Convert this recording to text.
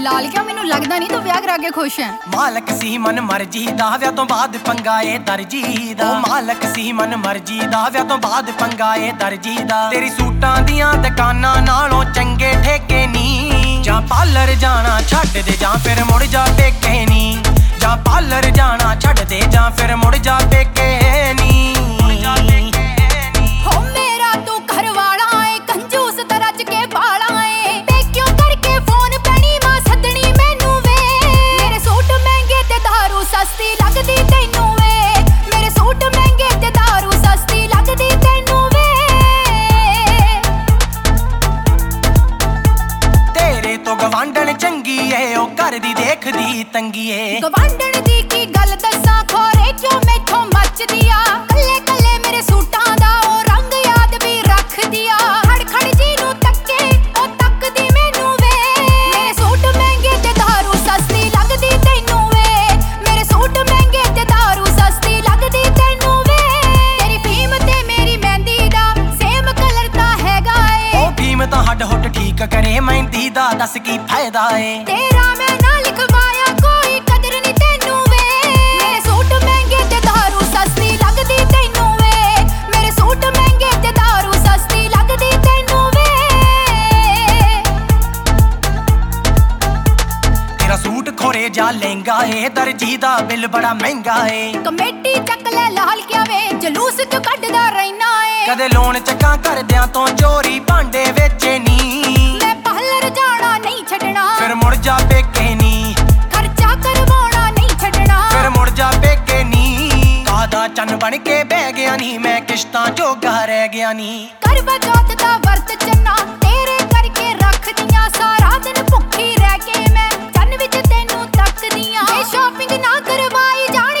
ਲਾਲ ਕਿਉਂ? ਮੈਨੂੰ ਲੱਗਦਾ ਨਹੀਂ ਤੂੰ ਵਿਆਹ ਕਰਾ ਕੇ ਖੁਸ਼ ਹੈ। ਮਾਲਕ ਸੀ ਮਨ ਮਰਜੀ ਦਾ, ਵਿਆਹ ਤੋਂ ਬਾਅਦ ਪੰਗਾ ਏ ਦਰਜੀ ਦਾ। ਮਾਲਕ ਸੀ ਮਨ ਮਰਜੀ ਦਾ, ਵਿਆਹ ਤੋਂ ਬਾਅਦ ਪੰਗਾ ਏ ਦਰਜੀ ਦਾ। ਤੇਰੀ ਸੂਟਾਂ ਦੀਆਂ ਦੁਕਾਨਾਂ ਨਾਲੋਂ ਚੰਗੇ ਠੇਕੇ ਨੀ। ਜਾਂ ਪਾਰਲਰ ਜਾਣਾ ਛੱਡ ਦੇ ਜਾਂ ਫਿਰ ਮੁੜ ਜਾ ਪੇਕੇ ਨੀ। ਜਾਂ ਪਾਰਲਰ ਜਾਣਾ ਛੱਡ ਦੇ ਜਾਂ ਫਿਰ ਮੁੜ ਜਾ ਪੇਕੇ ਨੀ। ਹੋ ਮੇਰਾ ਤੂੰ ਘਰ ਵਾਲਾ ਏ, ਕੰਜੂਸ ਤਾਂ ਰੱਜ ਕੇ ਬਾਲਾ ਏ। ਪੇਕਿਓ ਕਰਕੇ ਫੋਨ ਪੈਣੀ ਮਾਂ ਸੱਦਣੀ ਮੈਨੂੰ ਵੇ। ਮੇਰੇ ਸੂਟ ਮਹਿੰਗੇ ਤੇ ਦਾਰੂ ਸਸਤੀ ਲੱਗਦੀ ਤੈਨੂੰ ਵੇ। ਮੇਰੇ ਸੂਟ ਮਹਿੰਗੇ ਤੇ ਦਾਰੂ ਸਸਤੀ ਲੱਗਦੀ ਤੈਨੂੰ ਵੇ। ਤੇਰੇ ਤੋਂ ਗਵਾਂਢਣ ਚੰਗੀ ਏ, ਉਹ ਘਰ ਦੀ ਦੇਖਦੀ ਤੰਗੀ ਏ। ਗਵਾਂਢਣ ਦੀ ਕੀ ਗੱਲ ਦੱਸਾਂ, ਖੋਰੇ ਕਿਉਂ ਮੈਥੋਂ ਮੱਚਦੀ ਆ। ਕੱਲੇ ਕੱਲੇ ਮੇਰੇ ਸੂਟਾਂ ਦਾ ਉਹ ਰੰਗ ਯਾਦ ਵੀ ਰੱਖਦੀ ਆ। ਖੜ ਖੜ ਜੀ ਨੂੰ ਤੱਕੇ ਉਹ ਤੱਕਦੀ ਮੈਨੂੰ ਵੇ। ਮੇਰੇ ਸੂਟ ਮਹਿੰਗੇ ਤੇ ਦਾਰੂ ਸਸਤੀ ਲੱਗਦੀ ਤੈਨੂੰ ਵੇ। ਮੇਰੇ ਸੂਟ ਮਹਿੰਗੇ ਤੇ ਦਾਰੂ ਸਸਤੀ ਲੱਗਦੀ ਤੈਨੂੰ ਵੇ। ਤੇਰੀ ਫੀਮ ਤੇ ਮੇਰੀ ਮਹਿੰਦੀ ਦਾ ਸੇਮ ਕਲਰ ਤਾਂ ਹੈਗਾ ਏ। ਉਹ ਫੀਮ ਤਾਂ ਹੱਡ ਹੁੱਡ ਠੀਕ ਕਰੇ, ਮਹਿੰਦੀ ਦਾ ਦੱਸ ਕੀ ਫਾਇਦਾ ਏ। ਤੇਰਾ ਮੈਂ ਨਾ ਲਿਖਵਾਇਆ ਕੋਈ ਕਦਰ ਨੀ ਤੈਨੂੰ ਵੇ। ਮੇਰੇ ਸੂਟ ਮਹਿੰਗੇ ਤੇ ਦਾਰੂ ਸਸਤੀ ਲੱਗਦੀ ਤੈਨੂੰ ਵੇ। ਮੇਰੇ ਸੂਟ ਮਹਿੰਗੇ ਤੇ ਦਾਰੂ ਸਸਤੀ ਲੱਗਦੀ ਤੈਨੂੰ ਵੇ। ਤੇਰਾ ਸੂਟ ਖੋਰੇ ਜਾ ਲਹਿੰਗਾ ਏ, ਦਰਜੀ ਦਾ ਬਿੱਲ ਬੜਾ ਮਹਿੰਗਾ ਏ। ਕਮੇਟੀ ਚੱਕ ਲੈ ਲਾਲ ਕਿਆ ਵੇ, ਜਲੂਸ ਚ ਕੱਢਦਾ ਰਹਿਣਾ ਏ। ਕਦੇ ਲੋਨ ਚੱਕਾਂ ਕਰਦਿਆਂ ਤੋਂ ਚੋਰੀ ਭਾਂਡੇ ਵੇਚੇ ਨੀ। ਮੈਂ ਪਾਰਲਰ ਜਾਣਾ ਨਹੀਂ ਛੱਡਣਾ, ਫਿਰ ਮੁੜ ਜਾ ਪੇਕੇ ਨੀ। ਖਰਚਾ ਕਰਵਾਉਣਾ ਨਹੀਂ ਛੱਡਣਾ, ਫਿਰ ਮੁੜ ਜਾ ਪੇਕੇ ਨੀ। ਕਾਦਾ ਚੰਨ ਬਣ ਕੇ ਬਹਿ ਗਿਆ ਨੀ, ਮੈਂ ਕਿਸ਼ਤਾਂ ਜੋਗਾ ਰਹਿ ਗਿਆ ਨੀ। ਕਰਵਾ ਚੌਥ ਦਾ ਵਰਤ ਚੰਨਾ ਤੇਰੇ ਕਰਕੇ ਰੱਖਦੀਆਂ। ਸਾਰਾ ਦਿਨ ਭੁੱਖੀ ਰਹਿ ਕੇ ਮੈਂ ਚੰਨ ਵਿੱਚ ਤੈਨੂੰ ਤੱਕਦੀਆਂ। ਜੇ ਸ਼ਾਪਿੰਗ ਨਾ ਕਰਵਾਈ ਜਾਣ